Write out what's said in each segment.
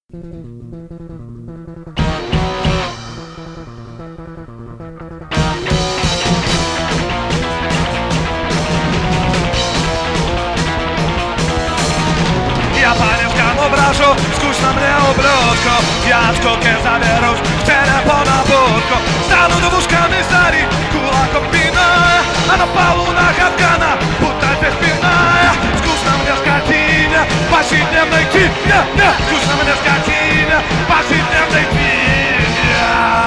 Я по-немскому брошу, скучно мне ублюдку. Я от скуки заберусь к телефону на будку. Стану двушками старик, кулаком пиная, а на полу на Афгана, будто беспинная. Скучно мне скотине, повседневной тине. Скучно мне скотине, повседневной тине.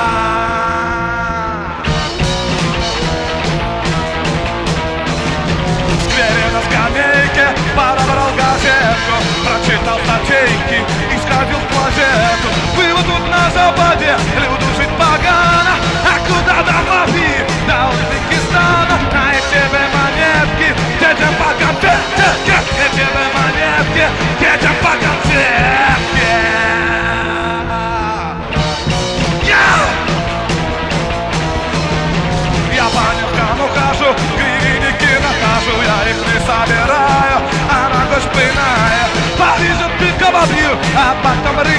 В сквере на скамейке подобрал газетку, прочитал статейки и сходил в клозету. Было тут на западе, люду жить погано, а куда до мафии, до Узбекистана. А я тебе монетки, детям по конфетке, я тебе монетки, детям по конфетке. Я по Невскому хожу, гривенники нахожу, я их не собираю, а на гость пиная. Полезет пивка вобью, а потом